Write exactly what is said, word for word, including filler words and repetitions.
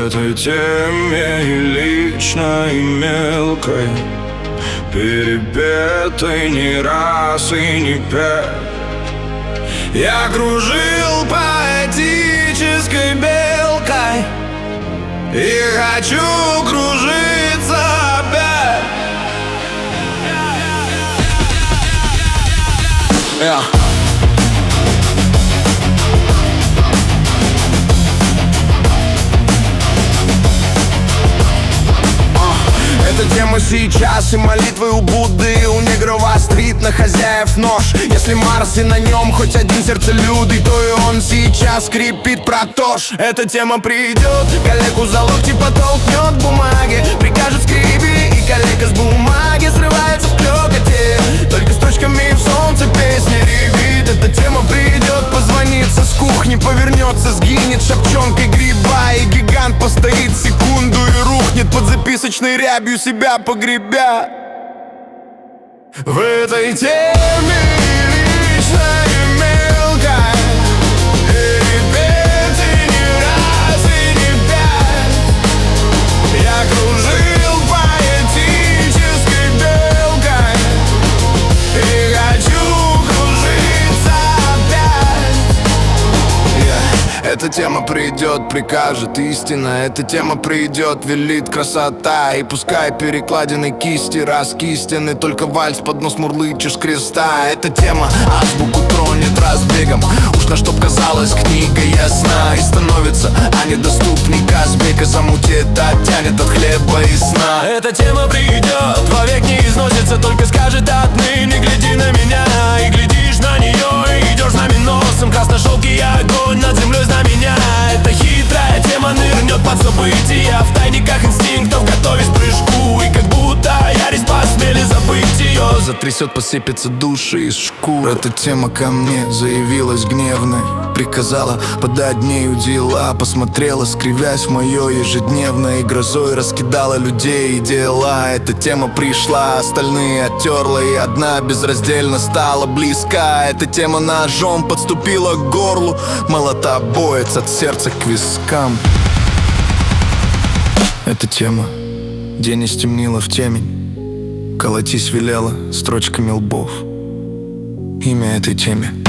этой теме и личной, и мелкой, перепетой не раз и не пять. Я кружил поэтической белкой и хочу кружиться опять. Yeah. Эта тема сейчас и молитвы у Будды, и у негрова стрит на хозяев нож. Если Марс и на нем хоть один сердцелюдый, то и он сейчас скрипит про то ж. Эта тема придет, коллегу за локти подтолкнет к бумаге, прикажет скриби, и коллега с бумаги срывается в клёкоте. Только строчками в солнце песни ревит. Эта тема придет, позвонится с кухни, повернется, сгинет шапчонкой гриба, и гигант постоит секунду и рухнет под записочной рябью, себя погребя. В этой теме личной и мелкой, перепеты не раз и не пять. Я кружил поэтической белкой и хочу кружиться опять. Yeah. Эта тема придет, прикажет истина. Эта тема придет, велит красота. И пускай перекладины кисти раскистены, только вальс под нос мурлычешь креста. Эта тема азбуку тронет разбегом, уж на чтоб казалось книга ясна. И становится, а недоступней Казбека, замутит, оттянет от хлеба и сна. Эта тема придет, вовек не износится, только скажет отныне гляди на меня. И глядишь на нее, и идешь знаменосцем, красношелкий огонь над землей знамения. Это хитрая тема нырнет под события, в тайниках инстинктов готовясь к прыжку. И как будто ярись посмели забыть ее, затрясет, посыпется души из шкур. Эта тема ко мне заявилась гневной, приказала подать нею дела. Посмотрела, скривясь в мое ежедневное, и грозой раскидала людей и дела. Эта тема пришла, остальные оттерла, и одна безраздельно стала близка. Эта тема ножом подступила к горлу, молотобоец от сердца к вискам. Эта тема день и стемнила в темень, колотись велела строчками лбов. Имя этой теме